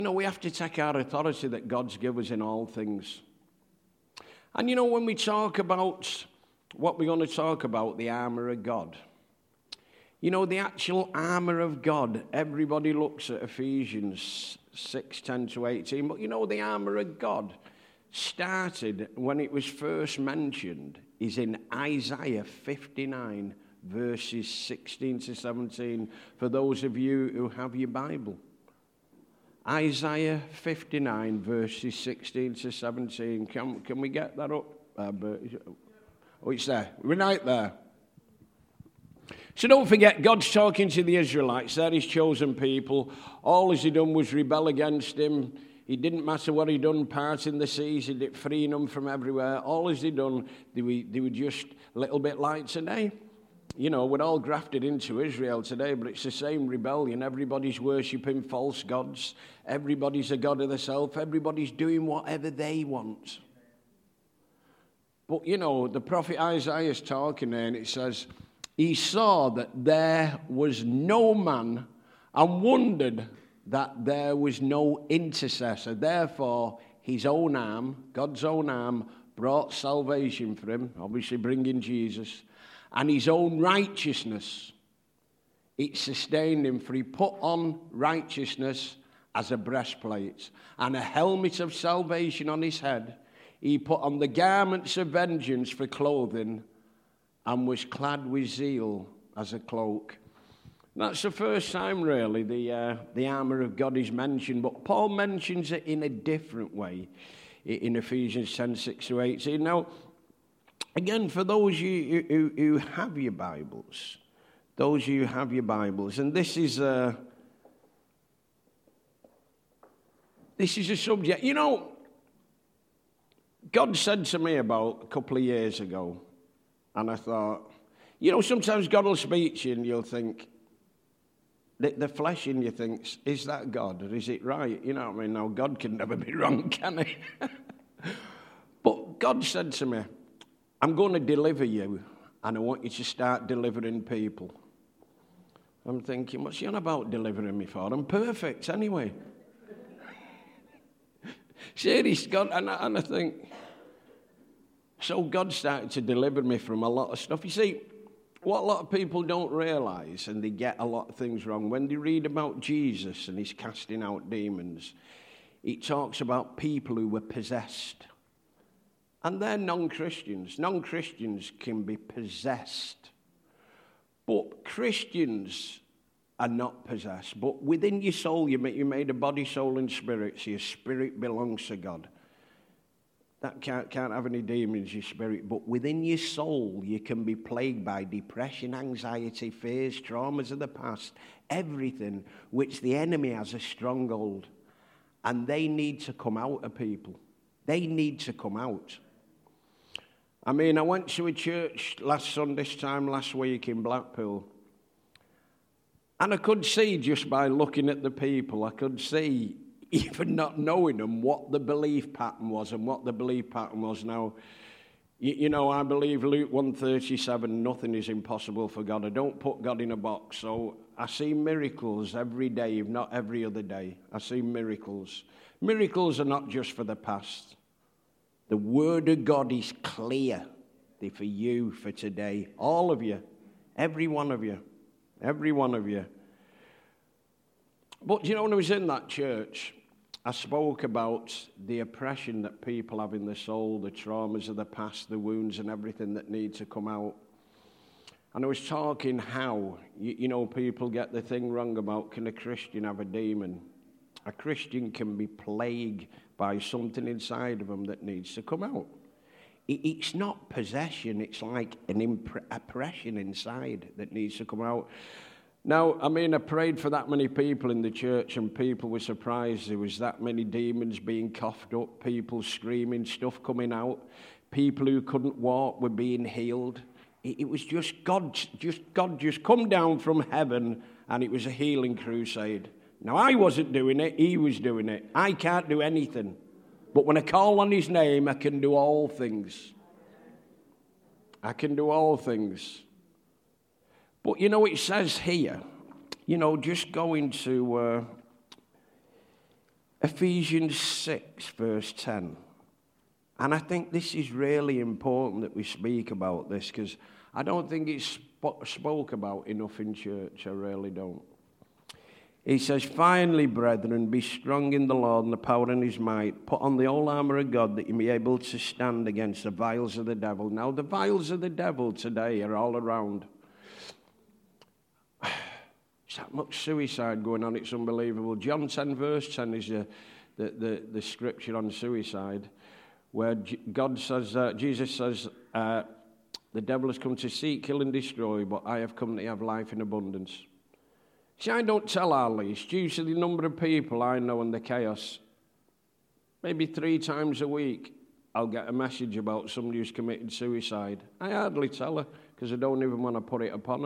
We have to take our authority that God's given us in all things. And when we talk about what we're going to talk about, the armour of God, the actual armour of God, everybody looks at Ephesians 6:10-18, but the armour of God started when it was first mentioned is in Isaiah 59, verses 16-17, for those of you who have your Bible. Isaiah 59, verses 16-17. Can we get that up? Oh, it's there. We're right there. So don't forget, God's talking to the Israelites. They're his chosen people. All he done was rebel against him. It didn't matter what he done, parting the seas, he did freeing them from everywhere. All he done, they were just a little bit like today. We're all grafted into Israel today, but it's the same rebellion. Everybody's worshipping false gods. Everybody's a god of themselves. Everybody's doing whatever they want. But, the prophet Isaiah's talking there, and it says, he saw that there was no man and wondered that there was no intercessor. Therefore, his own arm, God's own arm, brought salvation for him, obviously bringing Jesus. And his own righteousness, it sustained him, for he put on righteousness as a breastplate and a helmet of salvation on his head. He put on the garments of vengeance for clothing and was clad with zeal as a cloak. That's the first time, really, the armour of God is mentioned, but Paul mentions it in a different way in Ephesians 10:6-18. Now, again, for those of you who have your Bibles, and this is a subject. God said to me about a couple of years ago, and I thought, sometimes God will speak to you and you'll think, the flesh in you thinks, is that God or is it right? You know what I mean? Now, God can never be wrong, can he? But God said to me, I'm going to deliver you, and I want you to start delivering people. I'm thinking, what's he on about delivering me for? I'm perfect anyway. Serious, God, and I think, so God started to deliver me from a lot of stuff. You see, what a lot of people don't realise, and they get a lot of things wrong, when they read about Jesus and he's casting out demons, it talks about people who were possessed. And they're non-Christians. Non-Christians can be possessed. But Christians are not possessed. But within your soul, you made a body, soul, and spirit, so your spirit belongs to God. That can't have any demons, your spirit. But within your soul, you can be plagued by depression, anxiety, fears, traumas of the past, everything which the enemy has a stronghold. And they need to come out of people. They need to come out. I mean, I went to a church this time last week in Blackpool. And I could see, just by looking at the people, I could see, even not knowing them, what the belief pattern was and what the belief pattern was. Now, I believe Luke 1:37, nothing is impossible for God. I don't put God in a box. So I see miracles every day, if not every other day. I see miracles. Miracles are not just for the past. The Word of God is clear for you, for today. All of you. Every one of you. Every one of you. But when I was in that church, I spoke about the oppression that people have in their soul, the traumas of the past, the wounds and everything that need to come out. And I was talking how, people get the thing wrong about, can a Christian have a demon? A Christian can be plagued by something inside of them that needs to come out. It's not possession, it's like an oppression inside that needs to come out. Now, I prayed for that many people in the church, and people were surprised there was that many demons being coughed up, people screaming, stuff coming out, people who couldn't walk were being healed. It was just God just come down from heaven, and it was a healing crusade. Now, I wasn't doing it, he was doing it. I can't do anything. But when I call on his name, I can do all things. I can do all things. But it says here, just going to Ephesians 6, verse 10. And I think this is really important that we speak about this, because I don't think it's spoke about enough in church. I really don't. He says, finally, brethren, be strong in the Lord and the power in his might. Put on the whole armour of God that you may be able to stand against the vials of the devil. Now, the vials of the devil today are all around. There's that much suicide going on, it's unbelievable. John 10, verse 10 is the scripture on suicide, where God says, Jesus says, the devil has come to seek, kill, and destroy, but I have come to have life in abundance. See, I don't tell our least, due to the number of people I know and the chaos. Maybe 3 times a week, I'll get a message about somebody who's committed suicide. I hardly tell her, because I don't even want to put it upon her.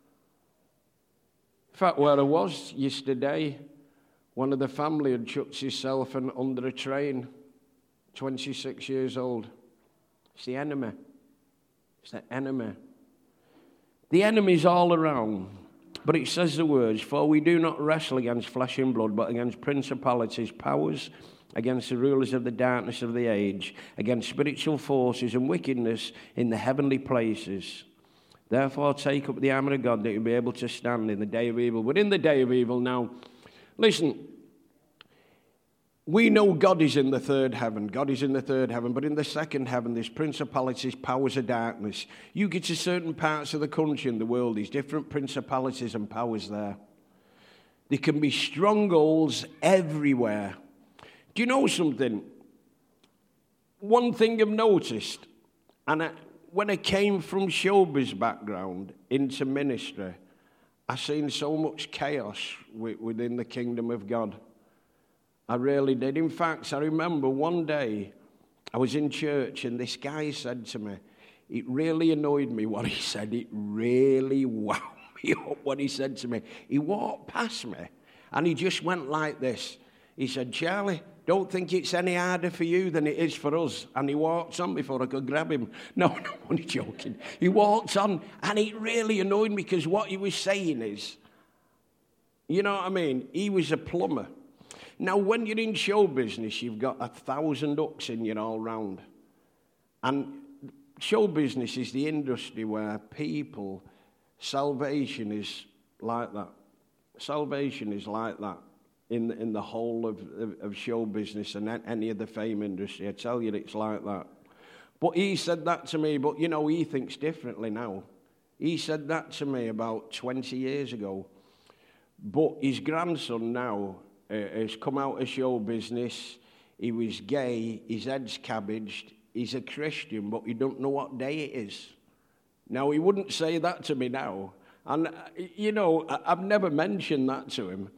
In fact, where I was yesterday, one of the family had chucked himself under a train, 26 years old. It's the enemy. It's the enemy. The enemy's all around. But it says the words, for we do not wrestle against flesh and blood, but against principalities, powers, against the rulers of the darkness of the age, against spiritual forces and wickedness in the heavenly places. Therefore take up the armour of God that you'll be able to stand in the day of evil. But in the day of evil now, listen, we know God is in the third heaven. God is in the third heaven. But in the second heaven, there's principalities, powers of darkness. You get to certain parts of the country and the world, there's different principalities and powers there. There can be strongholds everywhere. Do you know something? One thing I've noticed, and when I came from showbiz background into ministry, I've seen so much chaos within the kingdom of God. I really did. In fact, I remember one day I was in church and this guy said to me, it really annoyed me what he said. It really wound me up what he said to me. He walked past me and he just went like this. He said, Charlie, don't think it's any harder for you than it is for us. And he walked on before I could grab him. No, I'm only joking. He walked on and it really annoyed me because what he was saying is, you know what I mean? He was a plumber. Now, when you're in show business, you've got 1,000 hooks in you all round. And show business is the industry where people, salvation is like that. Salvation is like that in the whole of show business and any of the fame industry. I tell you, it's like that. But he said that to me, but, you know, he thinks differently now. He said that to me about 20 years ago. But his grandson now has come out of show business. He was gay, his head's cabbaged, he's a Christian, but he don't know what day it is. Now, he wouldn't say that to me now. And, you know, I've never mentioned that to him.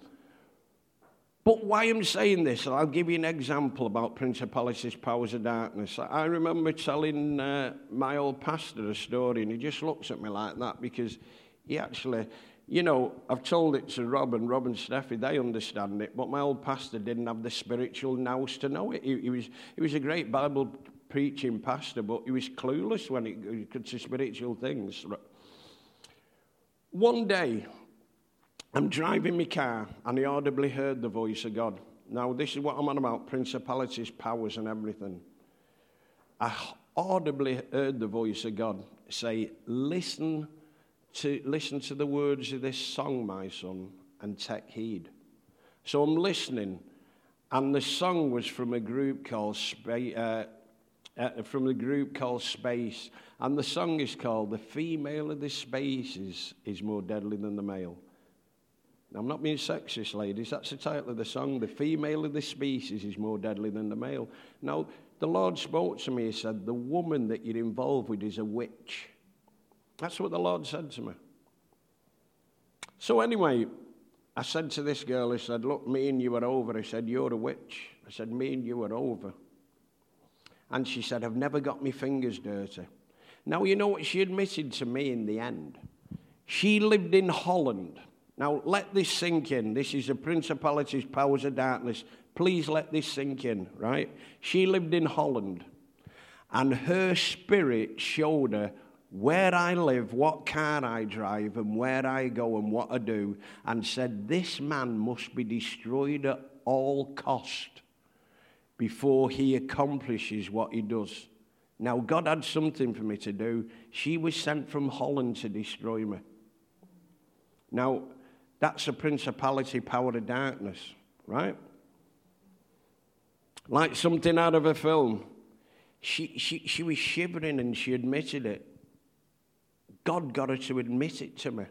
But why I'm saying this, and I'll give you an example about principalities, powers of darkness. I remember telling my old pastor a story, and he just looks at me like that because he actually... You know, I've told it to Rob and Steffi, they understand it, but my old pastor didn't have the spiritual nous to know it. He was a great Bible preaching pastor, but he was clueless when it comes to spiritual things. One day, I'm driving my car, and I audibly heard the voice of God. Now, this is what I'm on about, principalities, powers, and everything. I audibly heard the voice of God say, listen to the words of this song, my son, and take heed. So I'm listening, and the song was from a group called Space, and the song is called "The Female of the Spaces is More Deadly Than the Male." Now, I'm not being sexist, ladies. That's the title of the song. The female of the species is more deadly than the male. Now, the Lord spoke to me. He said, the woman that you're involved with is a witch. That's what the Lord said to me. So anyway, I said to this girl, I said, look, me and you are over. I said, you're a witch. I said, me and you are over. And she said, I've never got my fingers dirty. Now, you know what she admitted to me in the end? She lived in Holland. Now, let this sink in. This is the principalities, powers of darkness. Please let this sink in, right? She lived in Holland. And her spirit showed her where I live, what car I drive, and where I go and what I do, and said, this man must be destroyed all cost before he accomplishes what he does. Now, God had something for me to do. She was sent from Holland to destroy me. Now, that's a principality, power of darkness, right? Like something out of a film. She was shivering and she admitted it. God got her to admit it to me.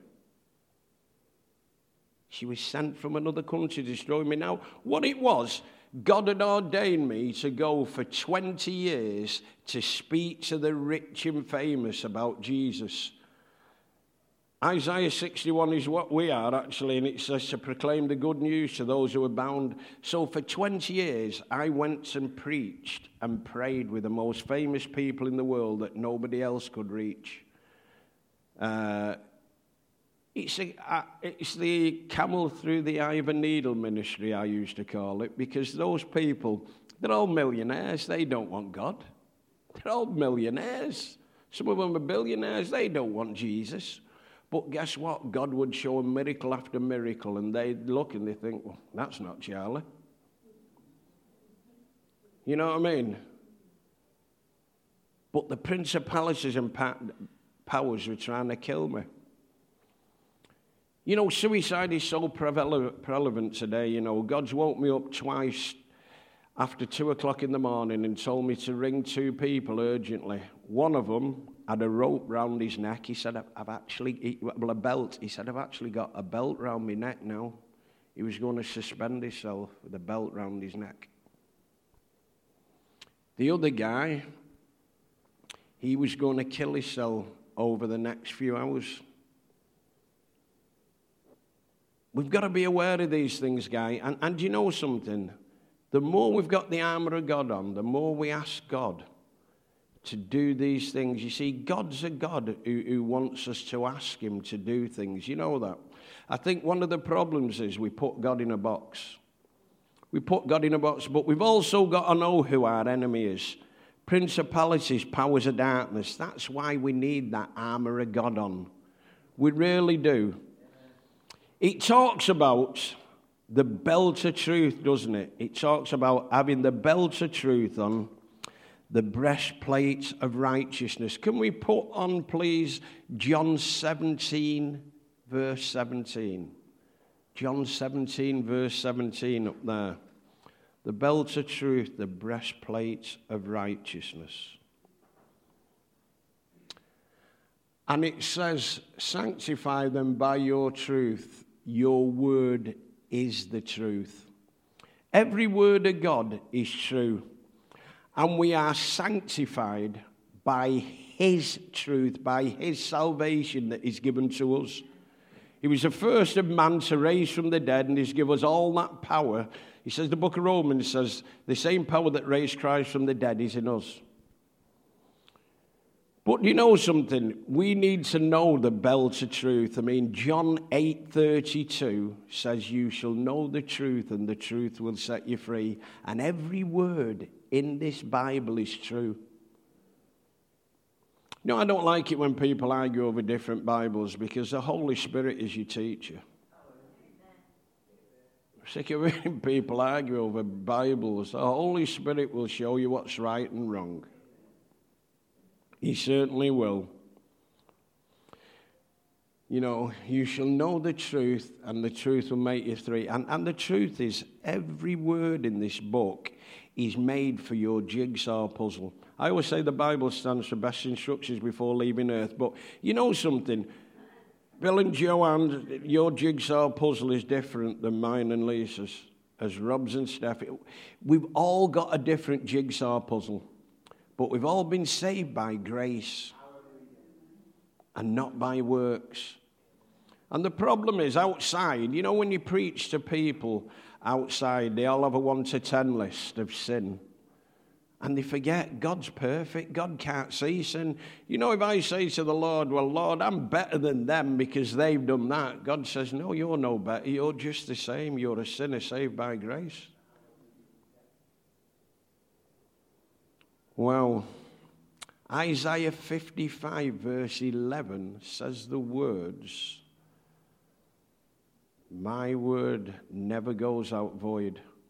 She was sent from another country to destroy me. Now, what it was, God had ordained me to go for 20 years to speak to the rich and famous about Jesus. Isaiah 61 is what we are, actually, and it says to proclaim the good news to those who are bound. So for 20 years, I went and preached and prayed with the most famous people in the world that nobody else could reach. It's the camel through the eye of a needle ministry, I used to call it, because those people, they're all millionaires. They don't want God. They're all millionaires. Some of them are billionaires. They don't want Jesus. But guess what? God would show them miracle after miracle, and they'd look and they think, well, that's not Charlie. You know what I mean? But the principalities and powers were trying to kill me. You know, suicide is so prevalent today. You know, God's woke me up twice after 2 o'clock in the morning and told me to ring 2 people urgently. One of them had a rope round his neck. He said, a belt. He said, I've actually got a belt round my neck now. He was going to suspend himself with a belt round his neck. The other guy, he was going to kill himself over the next few hours. We've got to be aware of these things, guy. And you know something? The more we've got the armor of God on, the more we ask God to do these things. You see, God's a God who wants us to ask him to do things. You know that? I think one of the problems is we put God in a box. We put God in a box, but we've also got to know who our enemy is. Principalities, powers of darkness. That's why we need that armor of God on. We really do. It talks about the belt of truth, doesn't it? It talks about having the belt of truth on, the breastplate of righteousness. Can we put on, please, John 17, verse 17? John 17, verse 17 up there. The belt of truth, the breastplate of righteousness. And it says, sanctify them by your truth. Your word is the truth. Every word of God is true. And we are sanctified by his truth, by his salvation that is given to us. He was the first of man to raise from the dead, and he's given us all that power. He says, the book of Romans says, the same power that raised Christ from the dead is in us. But you know something? We need to know the belt of truth. I mean, John 8:32 says, you shall know the truth, and the truth will set you free. And every word in this Bible is true. You know, I don't like it when people argue over different Bibles, because the Holy Spirit is your teacher. I'm sick of hearing people argue over Bibles. The Holy Spirit will show you what's right and wrong. He certainly will. You know, you shall know the truth, and the truth will make you free. And the truth is, every word in this book is made for your jigsaw puzzle. I always say the Bible stands for best instructions before leaving earth. But you know something? Bill and Joanne, your jigsaw puzzle is different than mine and Lisa's, as Rob's and Steph. We've all got a different jigsaw puzzle. But we've all been saved by grace and not by works. And the problem is outside, you know, when you preach to people outside, they all have a 1 to 10 list of sin. And they forget God's perfect. God can't see sin. You know, if I say to the Lord, well, Lord, I'm better than them because they've done that. God says, no, you're no better. You're just the same. You're a sinner saved by grace. Well, Isaiah 55, verse 11 says the words, my word never goes out void.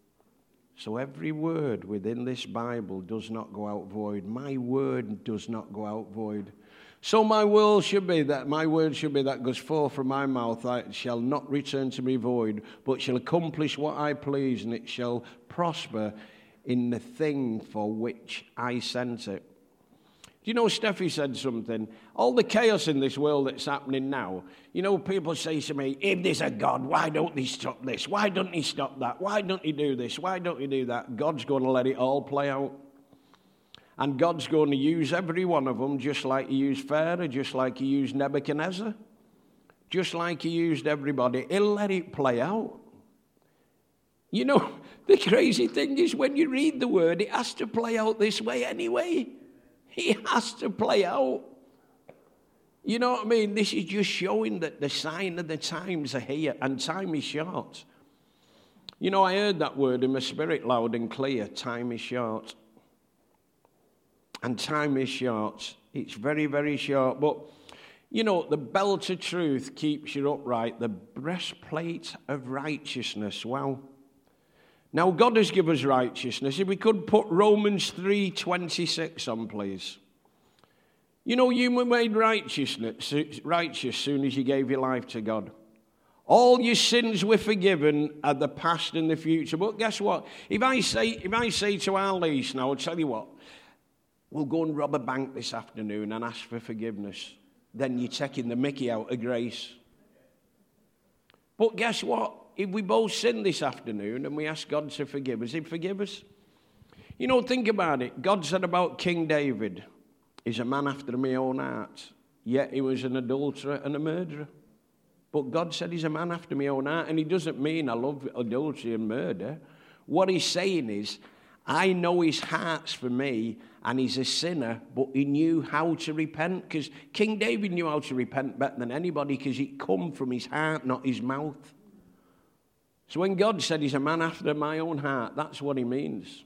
So every word within this Bible does not go out void. My word does not go out void. So my word should be that goes forth from my mouth. It shall not return to me void, but shall accomplish what I please, and it shall prosper in the thing for which I sent it. Do you know, Steffi said something? All the chaos in this world that's happening now, you know, people say to me, if there's a God, why don't he stop this? Why don't he stop that? Why don't he do this? Why don't he do that? God's going to let it all play out. And God's going to use every one of them just like he used Pharaoh, just like he used Nebuchadnezzar, just like he used everybody. He'll let it play out. You know, the crazy thing is when you read the word, it has to play out this way anyway. It has to play out. You know what I mean? This is just showing that the sign of the times are here, and time is short. You know, I heard that word in my spirit loud and clear. Time is short. And time is short. It's very, very short. But, you know, the belt of truth keeps you upright. The breastplate of righteousness. Wow. Now, God has given us righteousness. If we could put Romans 3:26 on, please. You know, you were made righteous soon as you gave your life to God. All your sins were forgiven at the past and the future. But guess what? If I say to our lease now, I'll tell you what, we'll go and rob a bank this afternoon and ask for forgiveness. Then you're taking the mickey out of grace. But guess what? If we both sin this afternoon and we ask God to forgive us, he'd forgive us. You know, think about it. God said about King David, he's a man after my own heart. Yet he was an adulterer and a murderer. But God said he's a man after my own heart. And he doesn't mean I love adultery and murder. What he's saying is, I know his heart's for me, and he's a sinner, but he knew how to repent. Because King David knew how to repent better than anybody, because it come from his heart, not his mouth. So when God said he's a man after my own heart, that's what he means.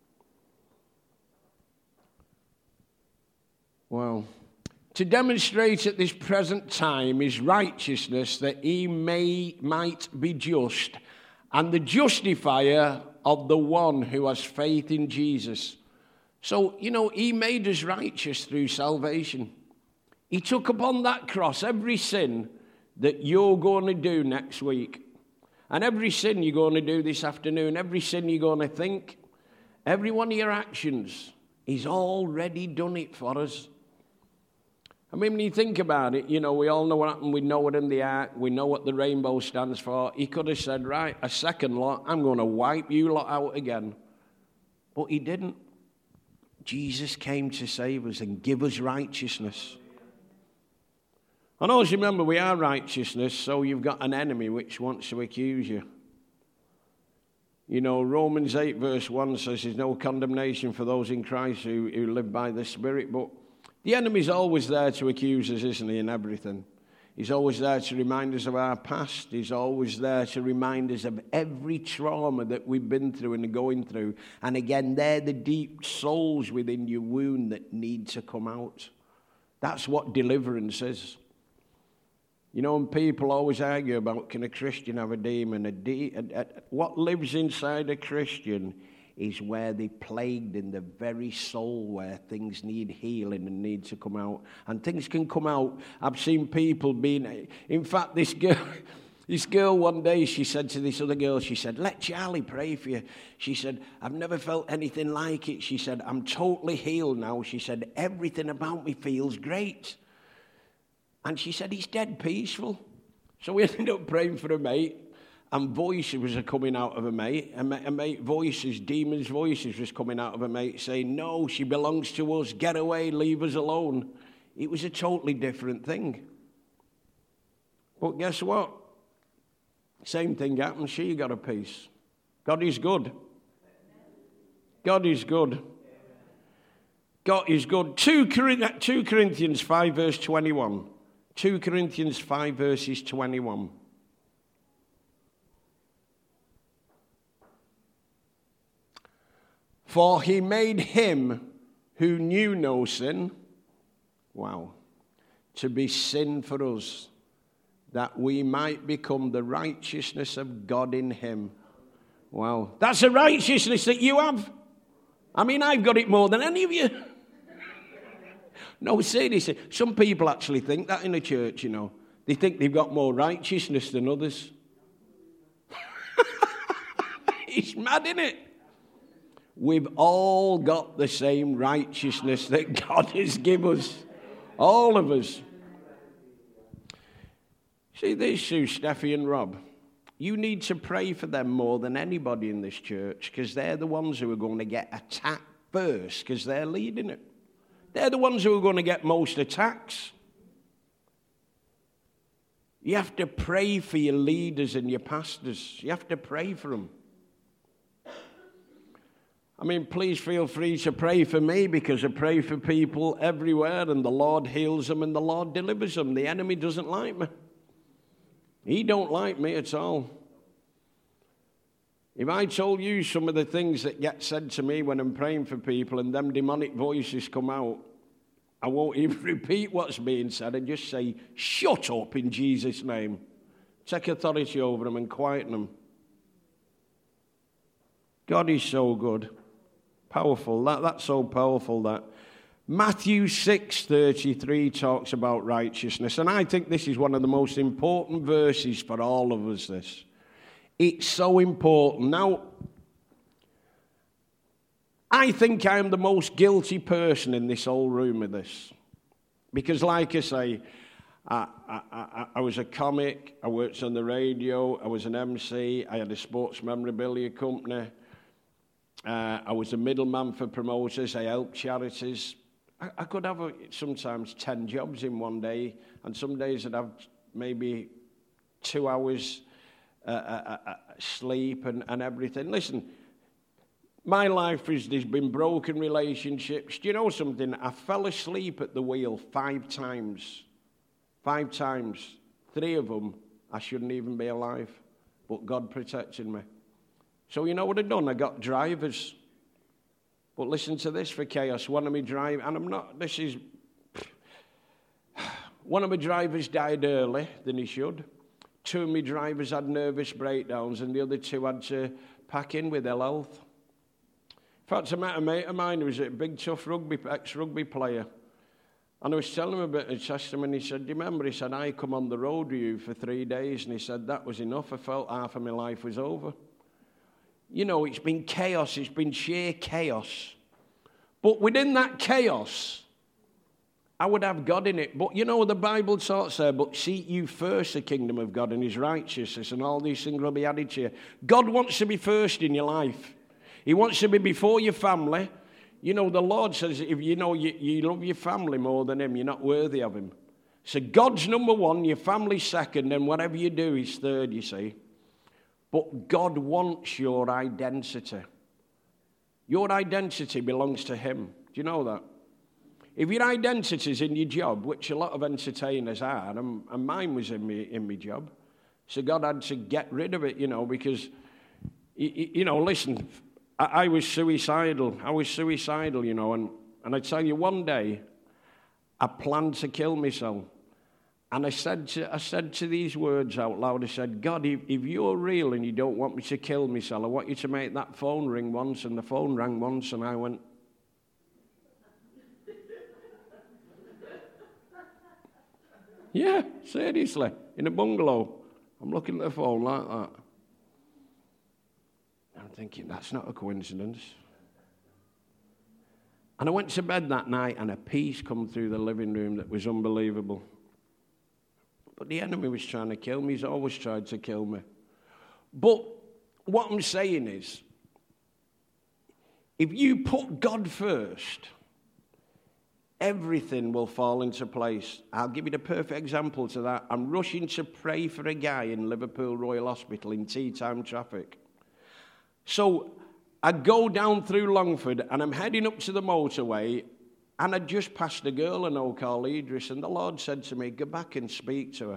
Well, to demonstrate at this present time his righteousness, that he might be just, and the justifier of the one who has faith in Jesus. So, you know, he made us righteous through salvation. He took upon that cross every sin that you're going to do next week. And every sin you're going to do this afternoon, every sin you're going to think, every one of your actions, he's already done it for us. I mean, when you think about it, you know, we all know what happened with Noah and the ark. We know what the rainbow stands for. He could have said, right, a second lot, I'm going to wipe you lot out again. But he didn't. Jesus came to save us and give us righteousness. And always remember, we are righteousness, so you've got an enemy which wants to accuse you. You know, Romans 8 verse 1 says there's no condemnation for those in Christ who live by the Spirit. But the enemy's always there to accuse us, isn't he, in everything? He's always there to remind us of our past. He's always there to remind us of every trauma that we've been through and are going through. And again, they're the deep souls within your wound that need to come out. That's what deliverance is. You know, and people always argue about, can a Christian have a demon? What lives inside a Christian is where they're plagued in the very soul where things need healing and need to come out. And things can come out. I've seen people being... In fact, this girl one day, she said to this other girl, she said, let Charlie pray for you. She said, I've never felt anything like it. She said, I'm totally healed now. She said, everything about me feels great. And she said, he's dead peaceful. So we ended up praying for a mate, and voices was coming out of a mate. A mate voices, demons' voices was coming out of a mate saying, no, she belongs to us, get away, leave us alone. It was a totally different thing. But guess what? Same thing happened. She got a peace. God is good. God is good. God is good. 2 Corinthians 5 verse 21. 2 Corinthians 5 verses 21. For he made him who knew no sin, to be sin for us, that we might become the righteousness of God in him. Wow. That's a righteousness that you have. I mean, I've got it more than any of you. No, seriously. Some people actually think that in the church, you know. They think they've got more righteousness than others. It's mad, isn't it? We've all got the same righteousness that God has given us. All of us. See, these two, Steffi and Rob, you need to pray for them more than anybody in this church, because they're the ones who are going to get attacked first, because they're leading it. They're the ones who are going to get most attacks. You have to pray for your leaders and your pastors. You have to pray for them. I mean, please feel free to pray for me, because I pray for people everywhere, and the Lord heals them and the Lord delivers them. The enemy doesn't like me. He don't like me at all. If I told you some of the things that get said to me when I'm praying for people and them demonic voices come out, I won't even repeat what's being said. I just say, shut up in Jesus' name. Take authority over them and quieten them. God is so good. Powerful. That's so powerful, that. Matthew 6:33 talks about righteousness, and I think this is one of the most important verses for all of us, this. It's so important. Now, I think I am the most guilty person in this whole room of this. Because like I say, I was a comic, I worked on the radio, I was an MC, I had a sports memorabilia company, I was a middleman for promoters, I helped charities. I could have sometimes 10 jobs in one day, and some days I'd have maybe 2 hours sleep and everything. Listen, my life there's been broken relationships. Do you know something? I fell asleep at the wheel 5 times. 5 times. 3 of them, I shouldn't even be alive. But God protected me. So you know what I've done? I got drivers. But listen to this for chaos. One of my drivers, and I'm not, this is, one of my drivers died early than he should. 2 of my drivers had nervous breakdowns, and the other 2 had to pack in with ill health. In fact, I met a mate of mine who was a big, tough ex-rugby player. And I was telling him a bit of testimony. He said, do you remember? He said, I come on the road with you for 3 days. And he said, that was enough. I felt half of my life was over. You know, it's been chaos. It's been sheer chaos. But within that chaos, I would have God in it. But you know, the Bible talks there, but seek you first the kingdom of God and his righteousness, and all these things will be added to you. God wants to be first in your life. He wants to be before your family. You know, the Lord says, if you know you love your family more than him, you're not worthy of him. So God's number 1, your family's second, and whatever you do is third, you see. But God wants your identity. Your identity belongs to him. Do you know that? If your identity is in your job, which a lot of entertainers are, and mine was in my job, so God had to get rid of it, you know, because, you know, listen, I was suicidal. You know, and I tell you, one day, I planned to kill myself. And I said to these words out loud, I said, God, if you're real and you don't want me to kill myself, I want you to make that phone ring once. And the phone rang once, and I went, yeah, seriously, in a bungalow. I'm looking at the phone like that. I'm thinking, that's not a coincidence. And I went to bed that night, and a peace come through the living room that was unbelievable. But the enemy was trying to kill me. He's always tried to kill me. But what I'm saying is, if you put God first, everything will fall into place. I'll give you the perfect example to that. I'm rushing to pray for a guy in Liverpool Royal Hospital in tea time traffic. So I go down through Longford, and I'm heading up to the motorway, and I just passed a girl I know called Idris, and the Lord said to me, go back and speak to her.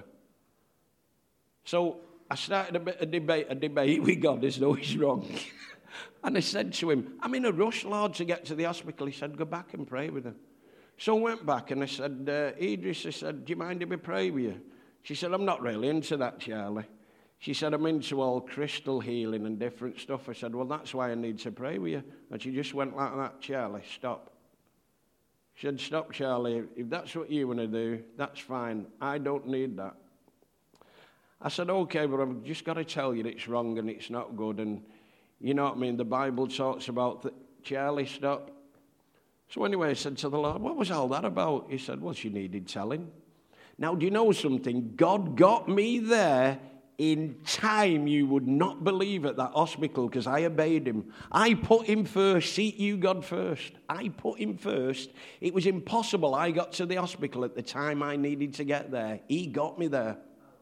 So I started a bit of debate with God as though he's wrong. And I said to him, I'm in a rush, Lord, to get to the hospital. He said, go back and pray with her. So I went back, and I said, Idris, I said, do you mind if I pray with you? She said, I'm not really into that, Charlie. She said, I'm into all crystal healing and different stuff. I said, well, that's why I need to pray with you. And she just went like that, Charlie, stop. She said, stop, Charlie. If that's what you want to do, that's fine. I don't need that. I said, okay, but I've just got to tell you that it's wrong and it's not good. And you know what I mean? The Bible talks about, Charlie, stop. So anyway, I said to the Lord, what was all that about? He said, well, she needed telling. Now, do you know something? God got me there in time you would not believe at that hospital because I obeyed him. I put him first. Seek you God first. I put him first. It was impossible. I got to the hospital at the time I needed to get there. He got me there.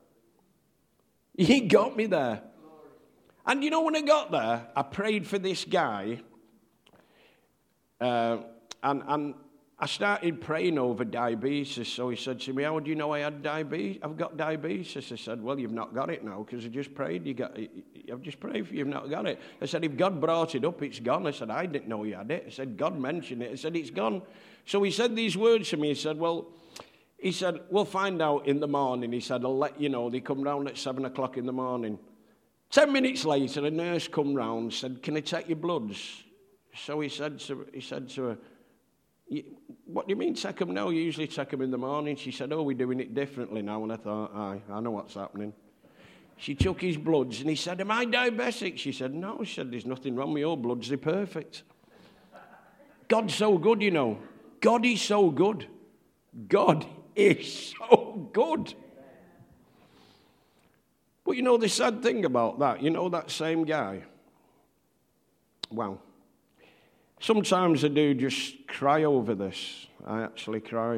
He got me there. And you know, when I got there, I prayed for this guy. And I started praying over diabetes. So he said to me, how do you know I had diabetes? I've got diabetes. I said, well, you've not got it now because I just prayed. I've just prayed for you, you've not got it. I said, if God brought it up, it's gone. I said, I didn't know you had it. I said, God mentioned it. I said, it's gone. So he said these words to me. He said, we'll find out in the morning. He said, I'll let you know. They come round at 7 o'clock in the morning. 10 minutes later, a nurse come round, said, can I take your bloods? So he said to her, what do you mean take them now? You usually take them in the morning. She said, oh, we're doing it differently now. And I thought, aye, I know what's happening. She took his bloods and he said, am I diabetic? She said, no. She said, there's nothing wrong with your bloods. They're perfect. God's so good, you know. God is so good. God is so good. But you know the sad thing about that, you know that same guy? Wow. Sometimes I do just cry over this. I actually cry.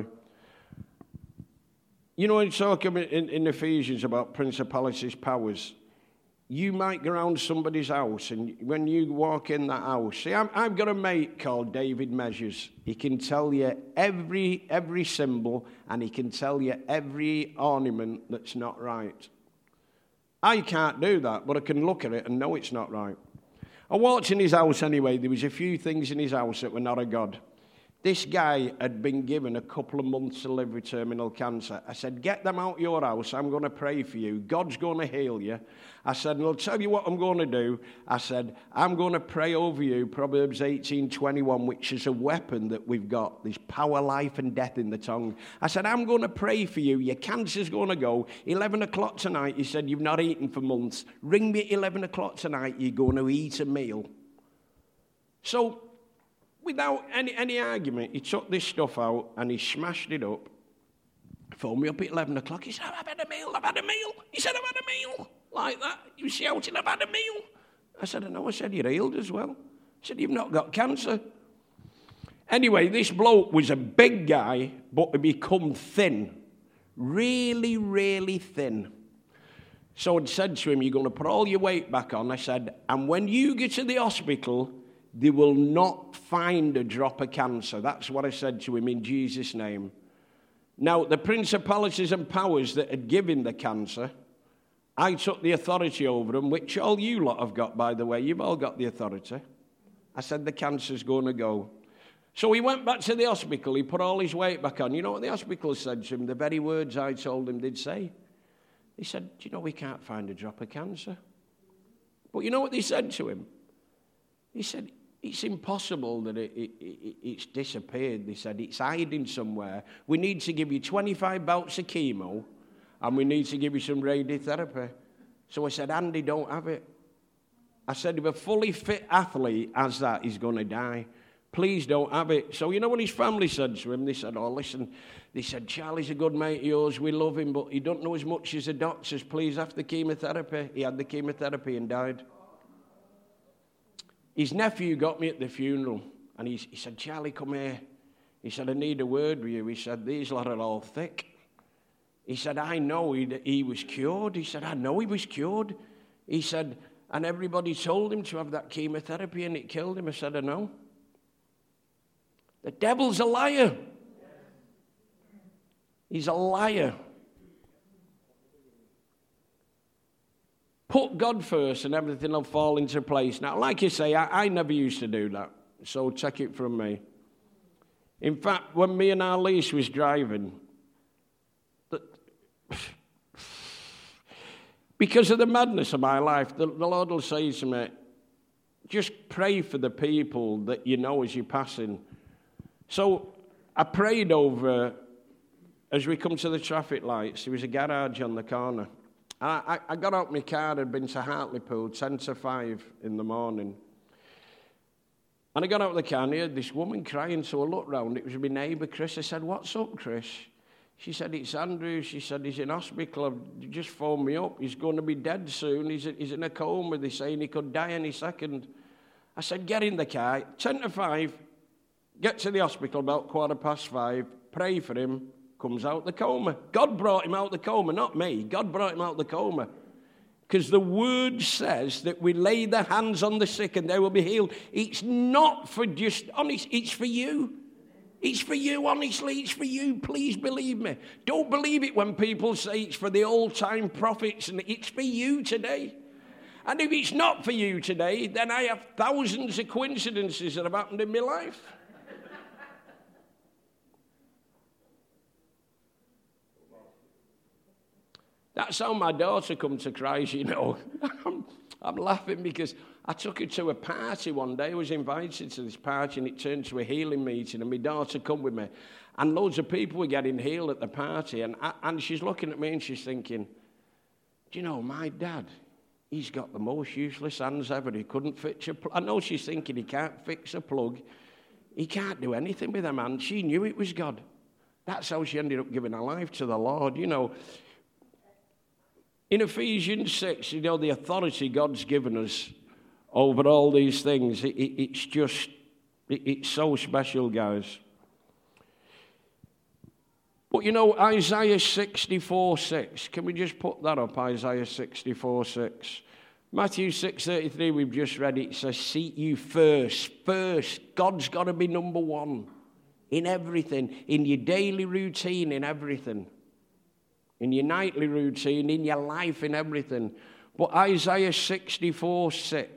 You know, when talking in Ephesians about principalities, powers, you might go around somebody's house, and when you walk in that house, see, I've got a mate called David Measures. He can tell you every symbol, and he can tell you every ornament that's not right. I can't do that, but I can look at it and know it's not right. I walked in his house anyway. There was a few things in his house that were not of God. This guy had been given a couple of months to live with terminal cancer. I said, get them out your house. I'm going to pray for you. God's going to heal you. I said, and I'll tell you what I'm going to do. I said, I'm going to pray over you, Proverbs 18:21, which is a weapon that we've got. There's power, life, and death in the tongue. I said, I'm going to pray for you. Your cancer's going to go. 11 o'clock tonight, he said, you've not eaten for months. Ring me at 11 o'clock tonight. You're going to eat a meal. So, without any argument, he took this stuff out and he smashed it up. Phoned me up at 11 o'clock. He said, I've had a meal. He said, I've had a meal. Like that. He was shouting, I've had a meal. I said, I know. I said, you're healed as well. He said, you've not got cancer. Anyway, this bloke was a big guy, but he become thin. Really, really thin. So I'd said to him, you're going to put all your weight back on. I said, and when you get to the hospital, they will not find a drop of cancer. That's what I said to him in Jesus' name. Now, the principalities and powers that had given the cancer, I took the authority over them, which all you lot have got, by the way. You've all got the authority. I said, the cancer's going to go. So he went back to the hospital. He put all his weight back on. You know what the hospital said to him? The very words I told him did say. He said, do you know we can't find a drop of cancer? But you know what they said to him? He said, it's impossible that it's disappeared. They said, it's hiding somewhere. We need to give you 25 bouts of chemo, and we need to give you some radiotherapy. So I said, Andy, don't have it. I said, if a fully fit athlete has that, he's going to die. Please don't have it. So you know what his family said to him? They said, oh, listen, they said, Charlie's a good mate of yours. We love him, but he don't know as much as the doctors. Please have the chemotherapy. He had the chemotherapy and died. His nephew got me at the funeral, and he said, Charlie, come here. He said, I need a word with you. He said, these lot are all thick. He said, I know he was cured. He said, I know he was cured. He said, and everybody told him to have that chemotherapy, and it killed him. I said, I know. The devil's a liar. He's a liar. Put God first and everything will fall into place. Now, like you say, I never used to do that, so take it from me. In fact, when me and Alice was driving, Because of the madness of my life, the Lord will say to me, just pray for the people that you know as you're passing. So I prayed over, as we come to the traffic lights, there was a garage on the corner. I got out my car, I'd been to Hartlepool, 10 to 5 in the morning. And I got out of the car and I heard this woman crying, so I looked round. It was my neighbour, Chris. I said, what's up, Chris? She said, it's Andrew. She said, he's in hospital. They just phoned me up. He's going to be dead soon. He's in a coma. They're saying he could die any second. I said, get in the car. 10 to 5. Get to the hospital about 5:15. Pray for him. Comes out the coma. God brought him out the coma, not me. God brought him out the coma. Because the word says that we lay the hands on the sick and they will be healed. It's not for just, honest, it's for you. It's for you, honestly, it's for you. Please believe me. Don't believe it when people say it's for the old-time prophets, and it's for you today. And if it's not for you today, then I have thousands of coincidences that have happened in my life. That's how my daughter come to Christ, you know. I'm laughing because I took her to a party one day. I was invited to this party and it turned to a healing meeting and my daughter come with me. And loads of people were getting healed at the party. And she's looking at me and she's thinking, do you know, my dad, he's got the most useless hands ever. He couldn't fix a plug. I know she's thinking he can't fix a plug. He can't do anything with them hands. She knew it was God. That's how she ended up giving her life to the Lord, you know. In Ephesians 6, you know, the authority God's given us over all these things, it's so special, guys. But, you know, Isaiah 64:6, can we just put that up, Isaiah 64:6? Matthew 6:33, we've just read it, says, seek you first. First, God's got to be number one in everything, in your daily routine, in everything. In your nightly routine, in your life, in everything. But Isaiah 64:6.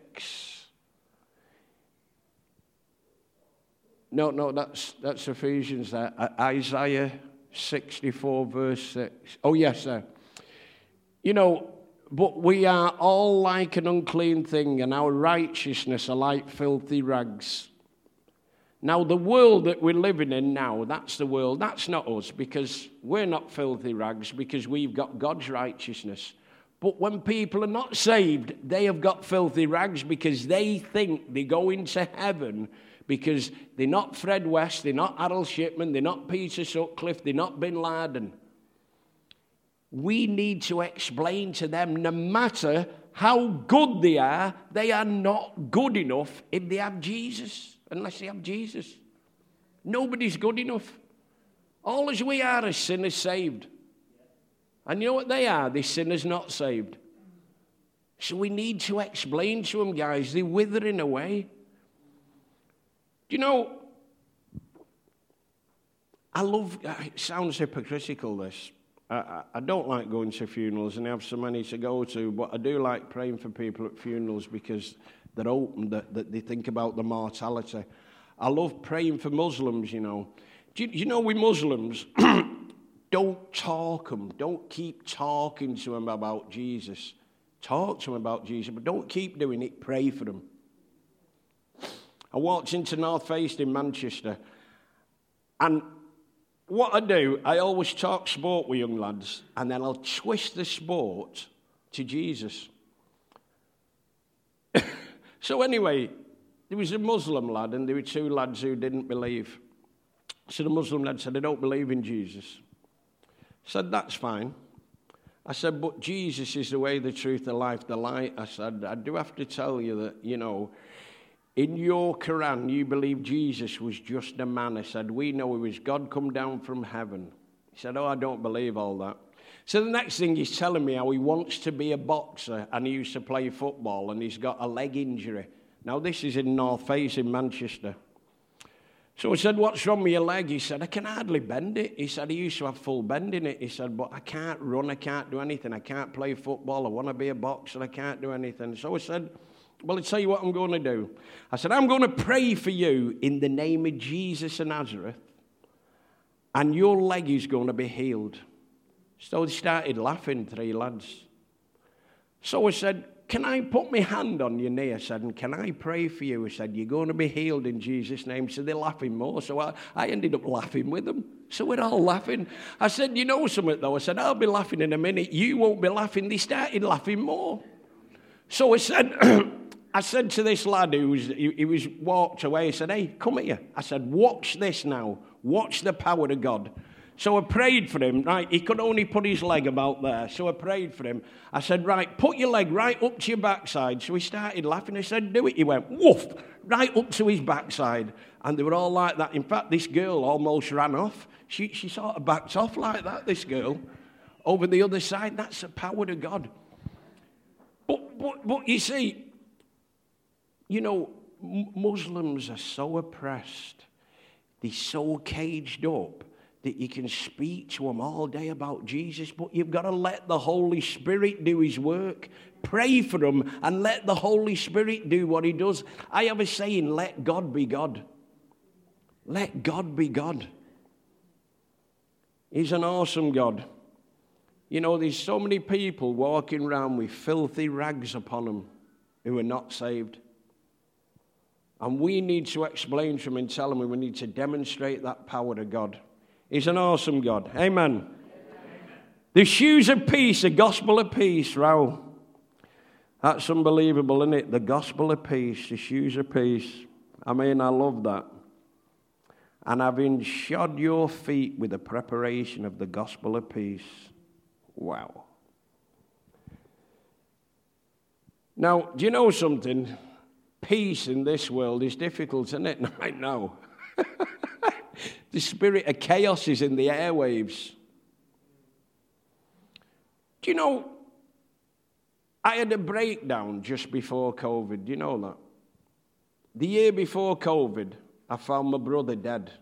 No, that's Ephesians there. Isaiah 64 verse 6. Oh, yes, sir. You know, but we are all like an unclean thing, and our righteousness are like filthy rags. Now, the world that we're living in now, that's the world. That's not us, because we're not filthy rags, because we've got God's righteousness. But when people are not saved, they have got filthy rags because they think they go into heaven because they're not Fred West, they're not Harold Shipman, they're not Peter Sutcliffe, they're not Bin Laden. We need to explain to them, no matter how good they are not good enough if they have Jesus. Unless they have Jesus. Nobody's good enough. All as we are as sinners saved. And you know what they are? They're sinners not saved. So we need to explain to them, guys, they're withering away. Do you know, it sounds hypocritical, this. I don't like going to funerals and I have so many to go to, but I do like praying for people at funerals because they're open, that they think about the mortality. I love praying for Muslims, you know. Do you know with Muslims, don't talk them. Don't keep talking to them about Jesus. Talk to them about Jesus, but don't keep doing it. Pray for them. I walked into North Face in Manchester, and what I do, I always talk sport with young lads, and then I'll twist the sport to Jesus. So anyway, there was a Muslim lad and there were two lads who didn't believe. So the Muslim lad said, I don't believe in Jesus. I said, that's fine. I said, but Jesus is the way, the truth, the life, the light. I said, I do have to tell you that, you know, in your Quran, you believe Jesus was just a man. I said, we know he was God come down from heaven. He said, oh, I don't believe all that. So the next thing he's telling me how he wants to be a boxer and he used to play football and he's got a leg injury. Now this is in North Face in Manchester. So I said, what's wrong with your leg? He said, I can hardly bend it. He said, I used to have full bend in it. He said, but I can't run, I can't do anything. I can't play football, I want to be a boxer, I can't do anything. So I said, well, I'll tell you what I'm going to do. I said, I'm going to pray for you in the name of Jesus of Nazareth and your leg is going to be healed. So they started laughing, three lads. So I said, can I put my hand on your knee? I said, and can I pray for you? I said, you're going to be healed in Jesus' name. So they're laughing more. So I ended up laughing with them. So we're all laughing. I said, you know something though? I said, I'll be laughing in a minute. You won't be laughing. They started laughing more. So I said, I said to this lad he was walked away. I said, hey, come here. I said, watch this now. Watch the power of God. So I prayed for him, right? He could only put his leg about there. So I prayed for him. I said, right, put your leg right up to your backside. So he started laughing. I said, do it. He went, woof, right up to his backside. And they were all like that. In fact, this girl almost ran off. She sort of backed off like that, this girl, over the other side. That's the power of God. But you see, you know, Muslims are so oppressed. They're so caged up that you can speak to them all day about Jesus, but you've got to let the Holy Spirit do his work. Pray for them and let the Holy Spirit do what he does. I have a saying, let God be God. Let God be God. He's an awesome God. You know, there's so many people walking around with filthy rags upon them who are not saved. And we need to explain to them and tell them we need to demonstrate that power of God. He's an awesome God. Amen. Amen. The shoes of peace, the gospel of peace. Wow. That's unbelievable, isn't it? The gospel of peace, the shoes of peace. I mean, I love that. And having shod your feet with the preparation of the gospel of peace. Wow. Now, do you know something? Peace in this world is difficult, isn't it? Right now. The spirit of chaos is in the airwaves. Do you know, I had a breakdown just before COVID. Do you know that? The year before COVID, I found my brother dead.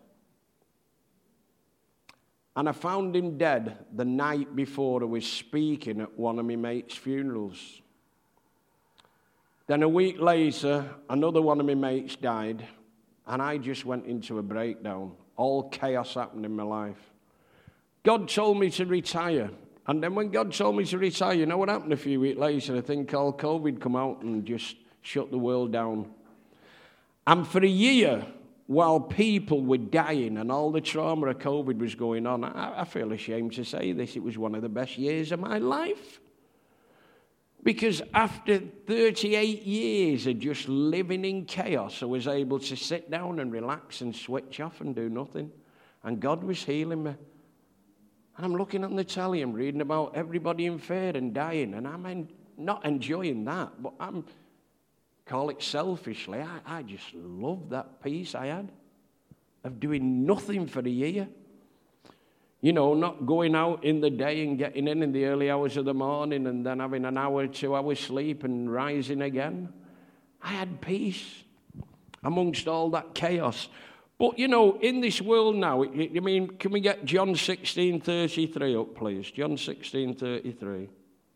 And I found him dead the night before I was speaking at one of my mates' funerals. Then a week later, another one of my mates died, and I just went into a breakdown. All chaos happened in my life. God told me to retire. And then when God told me to retire, you know what happened a few weeks later? A thing called COVID come out and just shut the world down. And for a year, while people were dying and all the trauma of COVID was going on, I feel ashamed to say this, it was one of the best years of my life. Because after 38 years of just living in chaos, I was able to sit down and relax and switch off and do nothing. And God was healing me. And I'm looking on the telly and reading about everybody in fear and dying. And I'm not enjoying that, but call it selfishly, I just love that peace I had of doing nothing for a year. You know, not going out in the day and getting in the early hours of the morning and then having an hour, 2 hours sleep and rising again. I had peace amongst all that chaos. But, you know, in this world now, I mean, can we get John 16:33 up, please? John 16:33.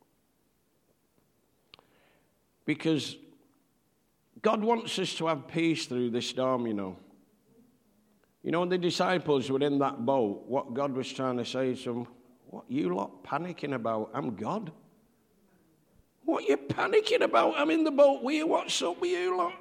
Because God wants us to have peace through this storm, you know. You know, when the disciples were in that boat, what God was trying to say to them, what you lot panicking about? I'm God. What you panicking about? I'm in the boat with you. What's up with you lot?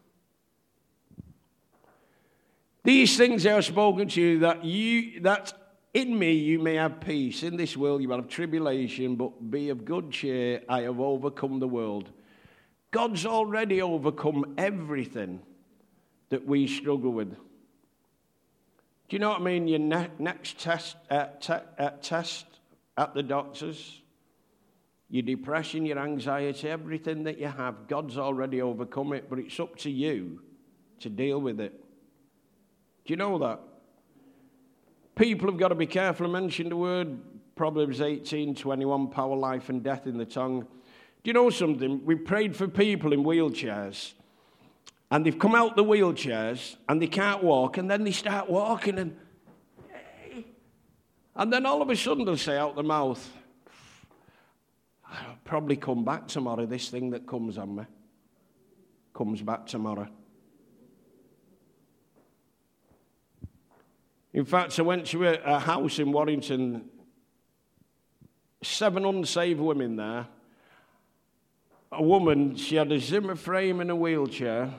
These things I have spoken to you, that in me you may have peace. In this world you will have tribulation, but be of good cheer. I have overcome the world. God's already overcome everything that we struggle with. Do you know what I mean? Your next test at the doctors, your depression, your anxiety, everything that you have, God's already overcome it, but it's up to you to deal with it. Do you know that? People have got to be careful. I mentioned the word Proverbs 18:21, power, life, and death in the tongue. Do you know something? We prayed for people in wheelchairs. And they've come out the wheelchairs and they can't walk, and then they start walking and then all of a sudden they'll say out the mouth, I'll probably come back tomorrow. This thing that comes on me comes back tomorrow. In fact, I went to a house in Warrington, 7 unsaved women there. a woman, she had a Zimmer frame and a wheelchair.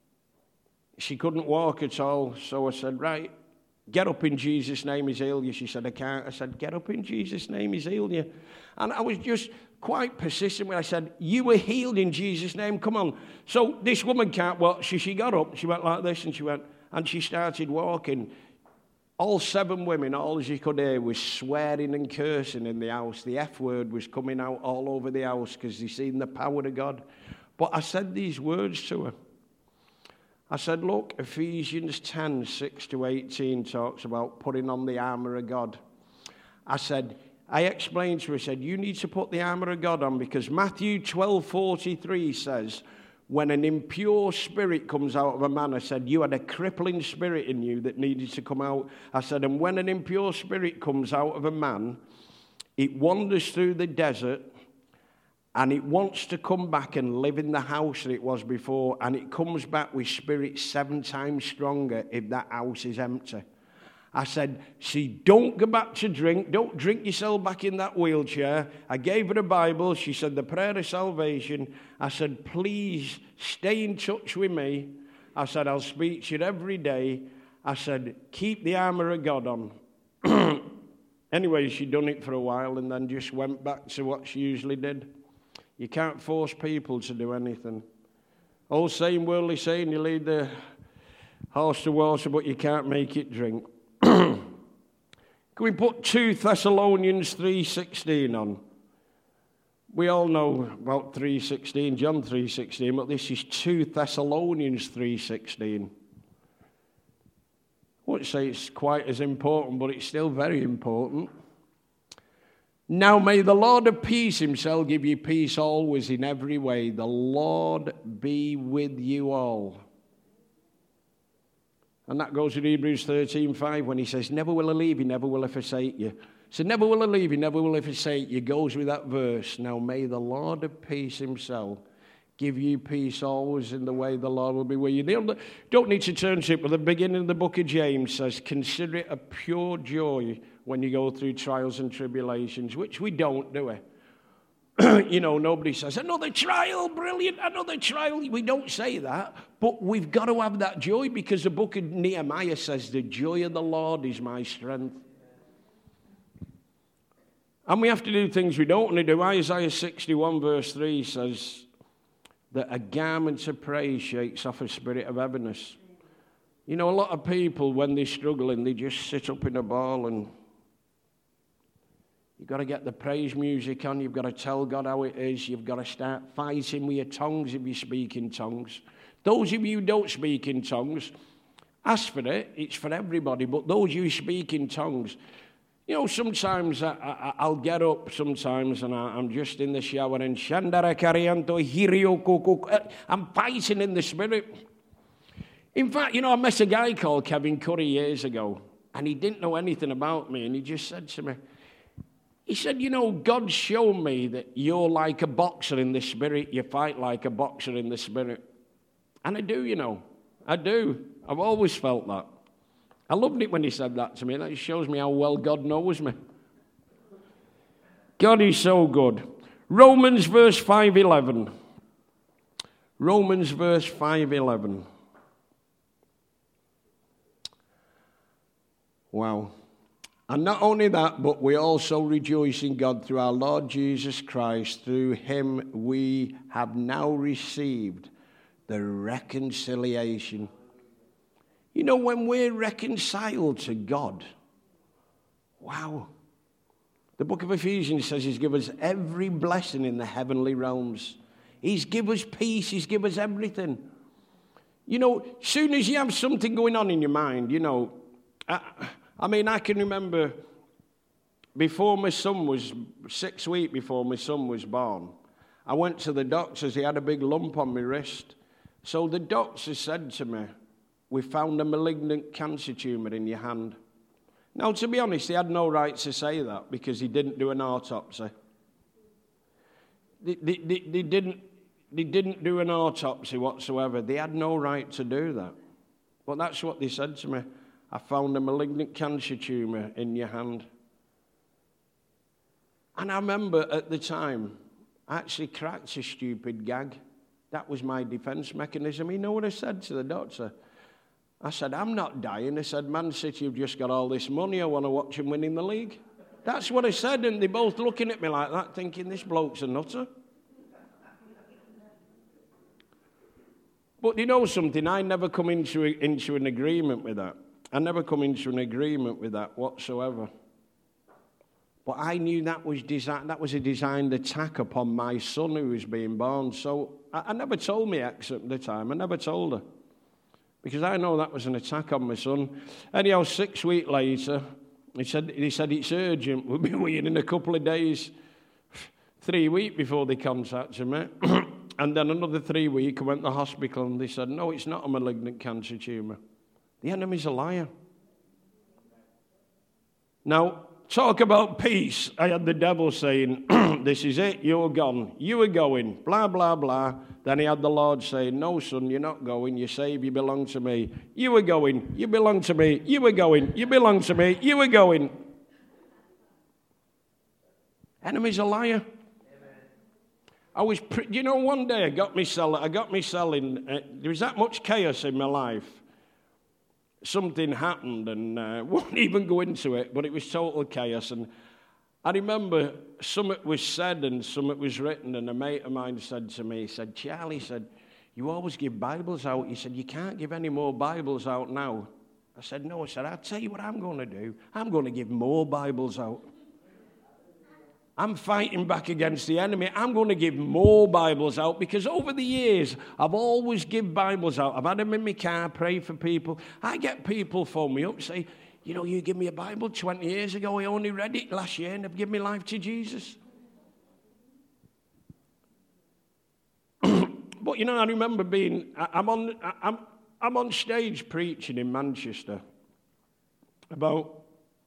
She couldn't walk at all, so I said, right, get up in Jesus' name, he's healed you. She said, I can't. I said, get up in Jesus' name, he's healed you. And I was just quite persistent when I said, you were healed in Jesus' name, come on. So this woman can't walk. She got up, she went like this, and she started walking. All 7 women, all as you could hear, was swearing and cursing in the house. The F word was coming out all over the house because they seen the power of God. But I said these words to her. I said, look, Ephesians 10, 6 to 18 talks about putting on the armor of God. I explained to her, I said, you need to put the armor of God on because Matthew 12:43 says, when an impure spirit comes out of a man, I said, you had a crippling spirit in you that needed to come out. I said, and when an impure spirit comes out of a man, it wanders through the desert and it wants to come back and live in the house that it was before, and it comes back with spirit 7 times stronger if that house is empty. I said, see, don't go back to drink. Don't drink yourself back in that wheelchair. I gave her a Bible. She said, the prayer of salvation. I said, please stay in touch with me. I said, I'll speak to you every day. I said, keep the armor of God on. Anyway, she'd done it for a while and then just went back to what she usually did. You can't force people to do anything. Old saying, worldly saying, you lead the horse to water, but you can't make it drink. Can we put 2 Thessalonians 3:16 on? We all know about 3:16, John 3:16, but this is 2 Thessalonians 3:16. I wouldn't say it's quite as important, but it's still very important. Now may the Lord of peace himself give you peace always in every way. The Lord be with you all. And that goes to Hebrews 13:5 when he says, never will I leave you, never will I forsake you. So never will I leave you, never will I forsake you. Goes with that verse. Now may the Lord of peace himself give you peace always in the way the Lord will be with you. You don't need to turn to it, but the beginning of the book of James says, consider it a pure joy when you go through trials and tribulations, which we don't, do we? You know, nobody says, another trial, brilliant, another trial. We don't say that, but we've got to have that joy because the book of Nehemiah says, the joy of the Lord is my strength. And we have to do things we don't want to do. Isaiah 61 verse 3 says that a garment of praise shakes off a spirit of heaviness. You know, a lot of people, when they're struggling, they just sit up in a ball and you've got to get the praise music on. You've got to tell God how it is. You've got to start fighting with your tongues if you speak in tongues. Those of you who don't speak in tongues, ask for it. It's for everybody. But those of you who speak in tongues, you know, sometimes I'll get up sometimes and I'm just in the shower and I'm fighting in the spirit. In fact, you know, I met a guy called Kevin Curry years ago and he didn't know anything about me and he just said to me, he said, you know, God showed me that you're like a boxer in the spirit. You fight like a boxer in the spirit. And I do, you know. I do. I've always felt that. I loved it when he said that to me. That shows me how well God knows me. God is so good. Romans verse 5:11. Romans verse 5:11. Wow. And not only that, but we also rejoice in God through our Lord Jesus Christ. Through him we have now received the reconciliation. You know, when we're reconciled to God, wow. The book of Ephesians says he's given us every blessing in the heavenly realms. He's given us peace. He's given us everything. You know, as soon as you have something going on in your mind, you know, I mean, I can remember before my son was, 6 weeks before my son was born, I went to the doctors. He had a big lump on my wrist. So the doctors said to me, we found a malignant cancer tumor in your hand. Now, to be honest, they had no right to say that because he didn't do an autopsy. They didn't do an autopsy whatsoever. They had no right to do that. But that's what they said to me. I found a malignant cancer tumor in your hand. And I remember at the time, I actually cracked a stupid gag. That was my defence mechanism. You know what I said to the doctor? I said, I'm not dying. I said, Man City have just got all this money. I want to watch them winning the league. That's what I said, and they're both looking at me like that, thinking this bloke's a nutter. But you know something? I never come into an agreement with that. I never come into an agreement with that whatsoever. But I knew that was a designed attack upon my son who was being born. So I never told my ex at the time. I never told her. Because I know that was an attack on my son. Anyhow, 6 weeks later, he said it's urgent. We'll be waiting in a couple of days. 3 weeks before they contacted me. And then another 3 weeks, I went to the hospital and they said, no, it's not a malignant cancer tumour. The enemy's a liar. Now, talk about peace. I had the devil saying, this is it, you're gone. You are going, blah, blah, blah. Then he had the Lord saying, no, son, you're not going. You're saved, you belong to me. You are going, you belong to me. You are going, you belong to me. You are going. Enemy's a liar. One day I got me selling. There was that much chaos in my life. Something happened, and I won't even go into it, but it was total chaos. And I remember something was said and something was written, and a mate of mine said to me, he said, Charlie, you always give Bibles out. He said, you can't give any more Bibles out now. I said, no. I said, I'll tell you what I'm going to do. I'm going to give more Bibles out. I'm fighting back against the enemy. I'm going to give more Bibles out because over the years, I've always given Bibles out. I've had them in my car, pray for people. I get people phone me up, say, you give me a Bible 20 years ago. I only read it last year and I've given my life to Jesus. But, I remember I'm on stage preaching in Manchester about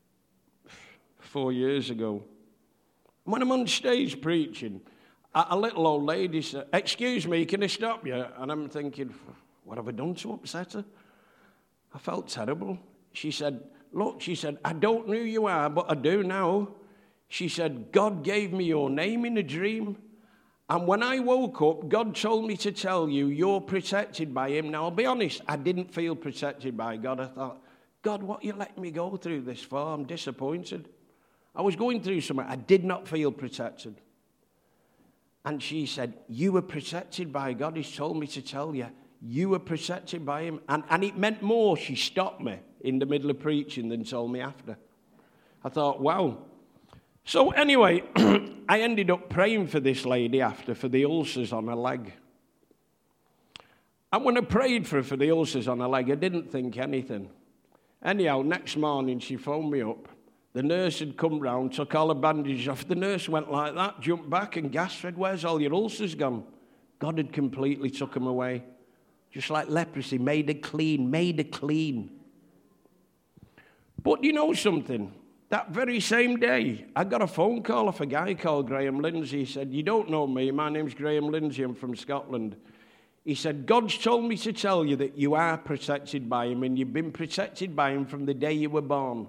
4 years ago. When I'm on stage preaching, a little old lady said, excuse me, can I stop you? And I'm thinking, what have I done to upset her? I felt terrible. She said, look, I don't know who you are, but I do now. She said, God gave me your name in a dream. And when I woke up, God told me to tell you, you're protected by him. Now, I'll be honest, I didn't feel protected by God. I thought, God, what are you letting me go through this for? I'm disappointed. I was going through something. I did not feel protected. And she said, you were protected by God. He's told me to tell you, you were protected by him. And it meant more. She stopped me in the middle of preaching than told me after. I thought, wow. So anyway, I ended up praying for this lady after for the ulcers on her leg. And when I prayed for her for the ulcers on her leg, I didn't think anything. Anyhow, next morning she phoned me up. The nurse had come round, took all the bandages off. The nurse went like that, jumped back and gasped, said, where's all your ulcers gone? God had completely took them away. Just like leprosy, made her clean. But you know something? That very same day, I got a phone call off a guy called Graham Lindsay. He said, you don't know me, my name's Graham Lindsay, I'm from Scotland. He said, God's told me to tell you that you are protected by him, and you've been protected by him from the day you were born.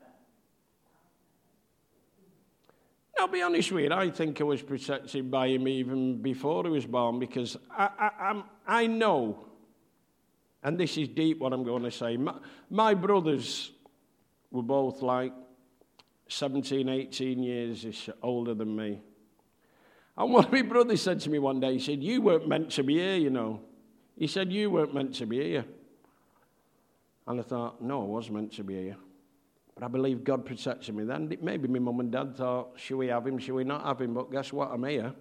I'll be honest with you, I think I was protected by him even before he was born, because I know, and this is deep what I'm going to say, my brothers were both like 17, 18 years older than me. And one of my brothers said to me one day, he said, you weren't meant to be here, He said, you weren't meant to be here. And I thought, no, I was meant to be here. But I believe God protected me then. Maybe my mum and dad thought, should we have him, should we not have him? But guess what? I'm here.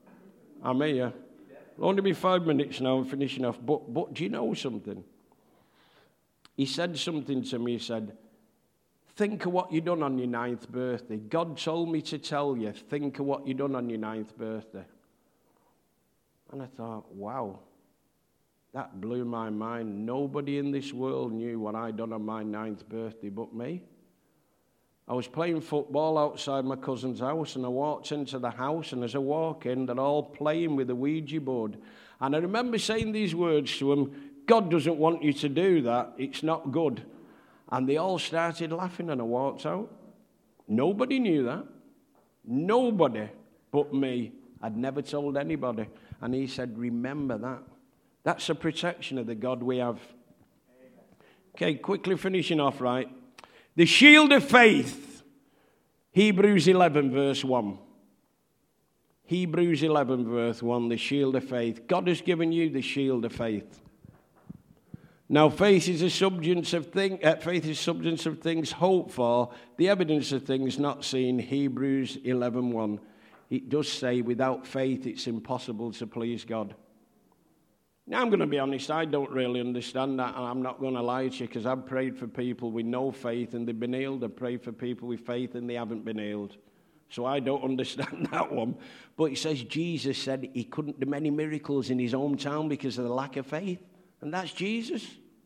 It'll only be 5 minutes now, I'm finishing off. But do you know something? He said something to me, he said, think of what you done on your 9th birthday. God told me to tell you, think of what you done on your 9th birthday. And I thought, wow, that blew my mind. Nobody in this world knew what I'd done on my 9th birthday but me. I was playing football outside my cousin's house, and I walked into the house, and as I walk in, they're all playing with a Ouija board. And I remember saying these words to them, God doesn't want you to do that. It's not good. And they all started laughing, and I walked out. Nobody knew that. Nobody but me I'd never told anybody. And he said, remember that. That's a protection of the God we have. Okay, quickly finishing off, right? The shield of faith. Hebrews 11, verse 1. Hebrews 11, verse 1, the shield of faith. God has given you the shield of faith. Now, faith is substance of things hoped for, the evidence of things not seen. Hebrews 11:1. It does say, without faith, it's impossible to please God. Now, I'm going to be honest, I don't really understand that, and I'm not going to lie to you, because I've prayed for people with no faith and they've been healed. I've prayed for people with faith and they haven't been healed. So I don't understand that one. But it says Jesus said he couldn't do many miracles in his hometown because of the lack of faith. And that's Jesus.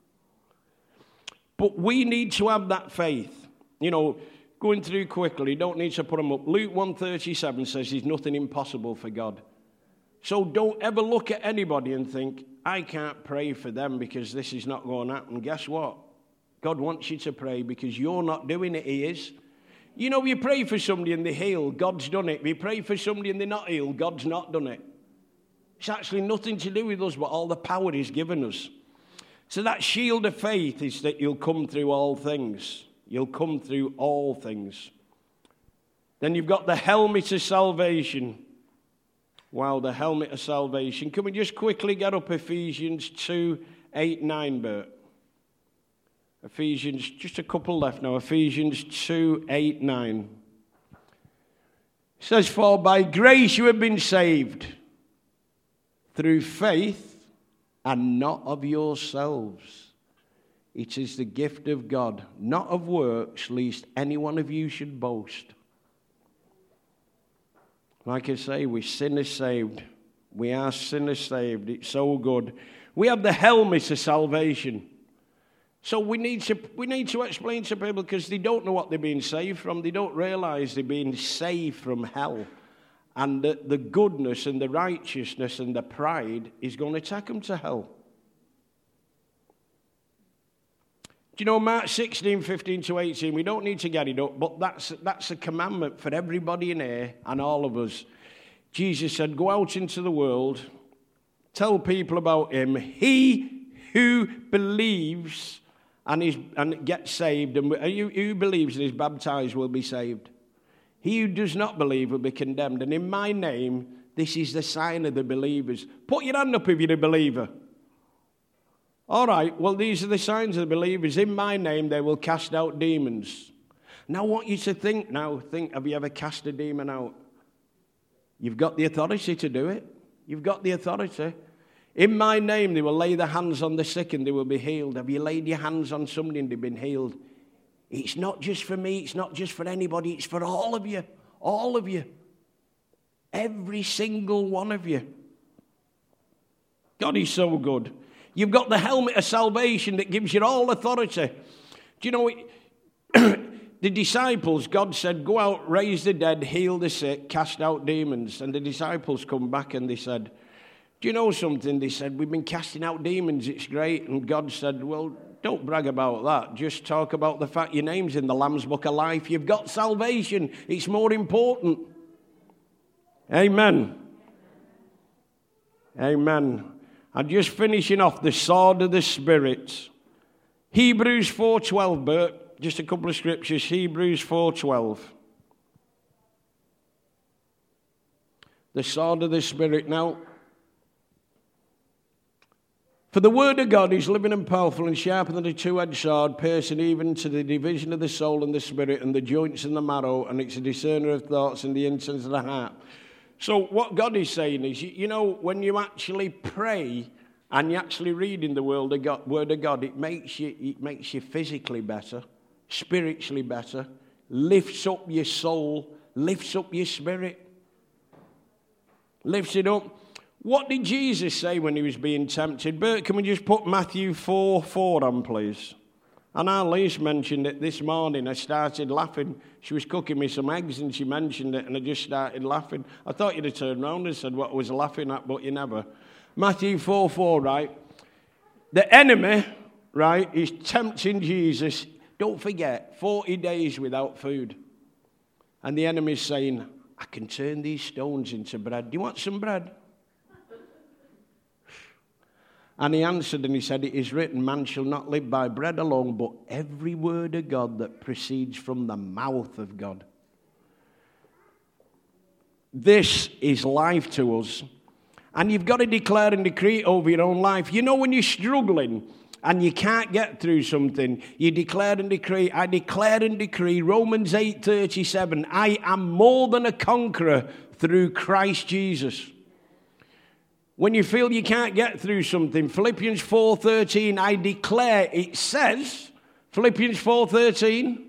But we need to have that faith. You know, going through quickly, you don't need to put them up. Luke 1:37 says there's nothing impossible for God. So don't ever look at anybody and think, I can't pray for them because this is not going to happen. Guess what? God wants you to pray because you're not doing it, he is. You know, you pray for somebody and they're healed, God's done it. You pray for somebody and they're not healed, God's not done it. It's actually nothing to do with us, but all the power he's given us. So that shield of faith is that you'll come through all things. You'll come through all things. Then you've got the helmet of salvation. Wow, the helmet of salvation. Can we just quickly get up Ephesians 2:8-9, Bert? Ephesians, just a couple left now. Ephesians 2:8-9. It says, for by grace you have been saved through faith, and not of yourselves. It is the gift of God, not of works, lest any one of you should boast. Like I say, we're sinners saved. We are sinners saved. It's so good. We have the helmet of salvation. So we need to explain to people because they don't know what they're being saved from. They don't realize they're being saved from hell. And the goodness and the righteousness and the pride is going to take them to hell. Do you know Mark 16:15-18? We don't need to get it up, but that's a commandment for everybody in here and all of us. Jesus said, go out into the world, tell people about him. He who believes and gets saved, and who believes and is baptized will be saved. He who does not believe will be condemned. And in my name, this is the sign of the believers. Put your hand up if you're a believer. All right, well, these are the signs of the believers. In my name, they will cast out demons. Now, I want you to think, have you ever cast a demon out? You've got the authority to do it. You've got the authority. In my name, they will lay their hands on the sick and they will be healed. Have you laid your hands on somebody and they've been healed? It's not just for me. It's not just for anybody. It's for all of you. All of you. Every single one of you. God is so good. You've got the helmet of salvation that gives you all authority. Do you know, the disciples, God said, go out, raise the dead, heal the sick, cast out demons. And the disciples come back and they said, do you know something? They said, we've been casting out demons. It's great. And God said, well, don't brag about that. Just talk about the fact your name's in the Lamb's Book of Life. You've got salvation. It's more important. Amen. Amen. I'm just finishing off the sword of the Spirit. Hebrews 4:12, Bert. Just a couple of scriptures. Hebrews 4:12. The sword of the Spirit. Now, for the word of God is living and powerful and sharper than a two-edged sword, piercing even to the division of the soul and the spirit and the joints and the marrow, and it's a discerner of thoughts and the intents of the heart. So what God is saying is, you know, when you actually pray and you actually read in the word of God, it makes you physically better, spiritually better, lifts up your soul, lifts up your spirit, lifts it up. What did Jesus say when he was being tempted? Bert, can we just put Matthew 4:4 on, please? And Alice mentioned it this morning. I started laughing. She was cooking me some eggs and she mentioned it and I just started laughing. I thought you'd have turned around and said what I was laughing at, but you never. Matthew 4:4, right? The enemy, right, is tempting Jesus. Don't forget, 40 days without food. And the enemy's saying, I can turn these stones into bread. Do you want some bread? And he answered and he said, it is written, man shall not live by bread alone, but every word of God that proceeds from the mouth of God. This is life to us. And you've got to declare and decree it over your own life. You know, when you're struggling and you can't get through something, you declare and decree. I declare and decree, Romans 8:37, I am more than a conqueror through Christ Jesus. When you feel you can't get through something, Philippians 4:13, I declare, it says, Philippians 4:13,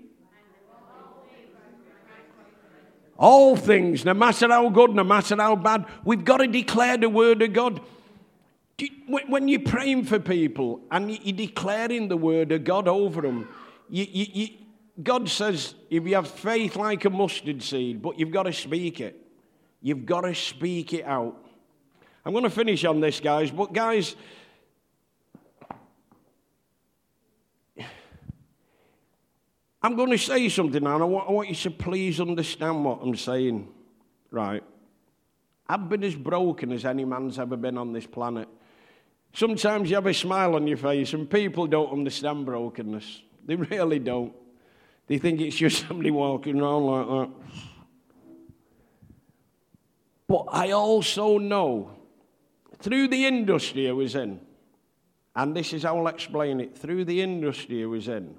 all things, no matter how good, no matter how bad, we've got to declare the word of God. When you're praying for people and you're declaring the word of God over them, God says, if you have faith like a mustard seed, but you've got to speak it. You've got to speak it out. I'm going to finish on this, guys, but guys, I'm going to say something now, and I want you to please understand what I'm saying, right? I've been as broken as any man's ever been on this planet. Sometimes you have a smile on your face, and people don't understand brokenness. They really don't. They think it's just somebody walking around like that. But I also know, through the industry I was in, and this is how I'll explain it, through the industry I was in,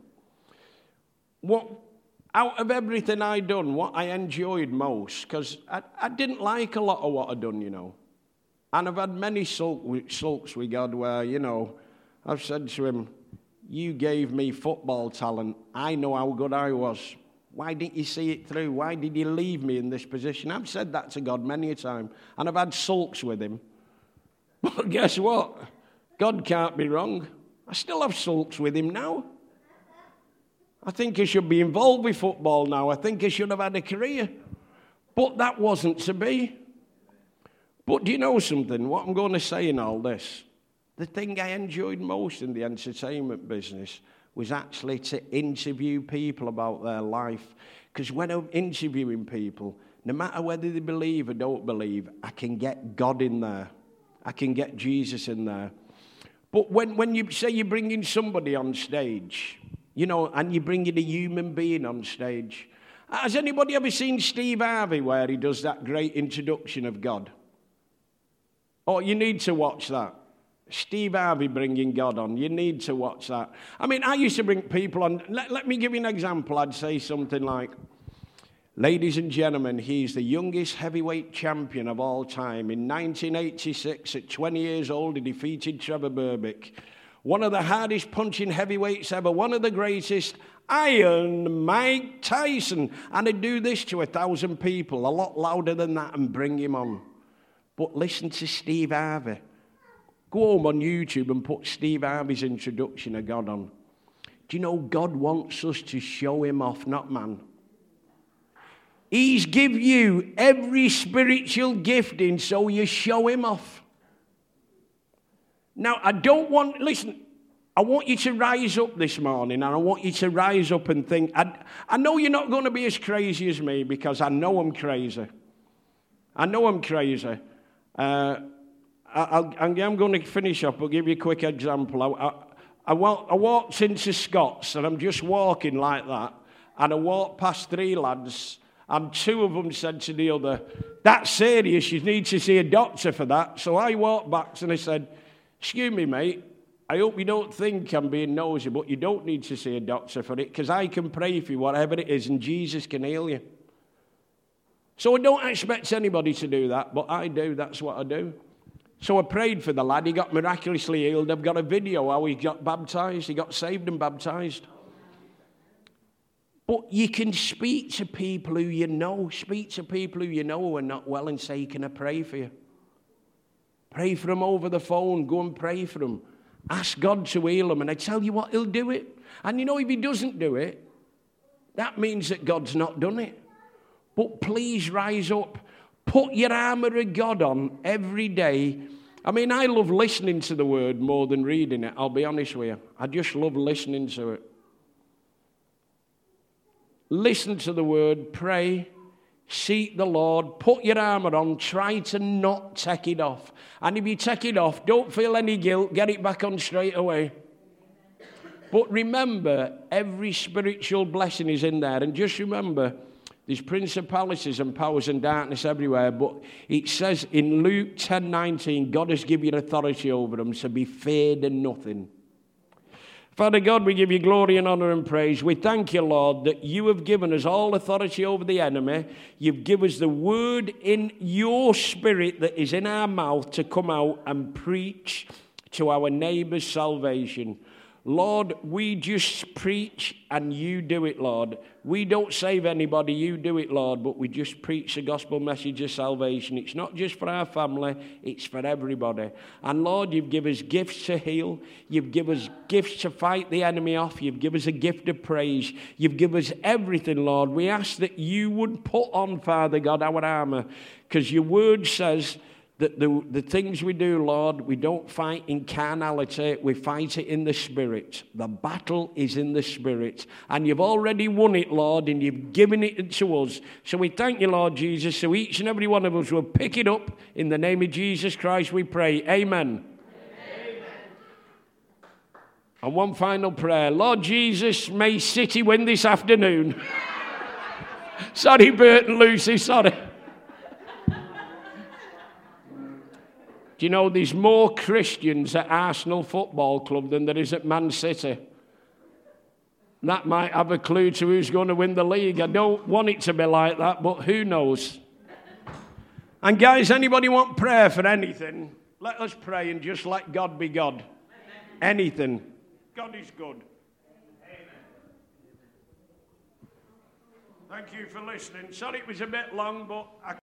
out of everything I'd done, what I enjoyed most, because I didn't like a lot of what I'd done, you know. And I've had many sulks with God where, you know, I've said to him, you gave me football talent. I know how good I was. Why didn't you see it through? Why did you leave me in this position? I've said that to God many a time. And I've had sulks with him. But guess what? God can't be wrong. I still have sulks with him now. I think I should be involved with football now. I think I should have had a career. But that wasn't to be. But do you know something? What I'm going to say in all this, the thing I enjoyed most in the entertainment business was actually to interview people about their life. Because when I'm interviewing people, no matter whether they believe or don't believe, I can get God in there. I can get Jesus in there. But when you say you're bringing somebody on stage, you know, and you're bringing a human being on stage. Has anybody ever seen Steve Harvey where he does that great introduction of God? Oh, you need to watch that. Steve Harvey bringing God on. You need to watch that. I mean, I used to bring people on. Let me give you an example. I'd say something like, ladies and gentlemen, he's the youngest heavyweight champion of all time. In 1986, at 20 years old, he defeated Trevor Berbick. One of the hardest punching heavyweights ever, one of the greatest, Iron Mike Tyson. And I'd do this to 1,000 people, a lot louder than that, and bring him on. But listen to Steve Harvey. Go home on YouTube and put Steve Harvey's introduction of God on. Do you know God wants us to show him off, not man? He's give you every spiritual gifting so you show him off. Now, I want you to rise up this morning, and I want you to rise up and think, I know you're not going to be as crazy as me, because I know I'm crazy. I know I'm crazy. I'm going to finish up. I'll give you a quick example. I walked into Scott's, and I'm just walking like that, and I walked past 3 lads, and 2 of them said to the other, that's serious, you need to see a doctor for that. So I walked back and I said, excuse me, mate, I hope you don't think I'm being nosy, but you don't need to see a doctor for it, because I can pray for you, whatever it is, and Jesus can heal you. So I don't expect anybody to do that, but I do. That's what I do. So I prayed for the lad. He got miraculously healed. I've got a video how he got baptized. He got saved and baptized. But you can speak to people who you know. Speak to people who you know who are not well and say, can I pray for you? Pray for them over the phone. Go and pray for them. Ask God to heal them. And I tell you what, he'll do it. And you know, if he doesn't do it, that means that God's not done it. But please rise up. Put your armor of God on every day. I mean, I love listening to the word more than reading it. I'll be honest with you. I just love listening to it. Listen to the word, pray, Seek the Lord, put your armour on, try to not take it off. And if you take it off, don't feel any guilt, get it back on straight away. But remember, every spiritual blessing is in there. And just remember, there's principalities and powers and darkness everywhere. But it says in Luke 10:19, God has given you authority over them, so be feared and nothing. Father God, we give you glory and honor and praise. We thank you, Lord, that you have given us all authority over the enemy. You've given us the word in your spirit that is in our mouth to come out and preach to our neighbours salvation. Lord, we just preach and you do it, Lord. We don't save anybody, you do it, Lord, but we just preach the gospel message of salvation. It's not just for our family, it's for everybody. And Lord, you've given us gifts to heal. You've given us gifts to fight the enemy off. You've given us a gift of praise. You've given us everything, Lord. We ask that you would put on, Father God, our armour, because your word says that the things we do, Lord, we don't fight in carnality, we fight it in the Spirit. The battle is in the Spirit. And you've already won it, Lord, and you've given it to us. So we thank you, Lord Jesus, so each and every one of us will pick it up. In the name of Jesus Christ we pray. Amen. Amen. And one final prayer. Lord Jesus, may City win this afternoon. Sorry, Bert and Lucy, sorry. Do you know there's more Christians at Arsenal Football Club than there is at Man City? That might have a clue to who's going to win the league. I don't want it to be like that, but who knows? And guys, anybody want prayer for anything? Let us pray and just let God be God. Anything. God is good. Thank you for listening. Sorry it was a bit long, but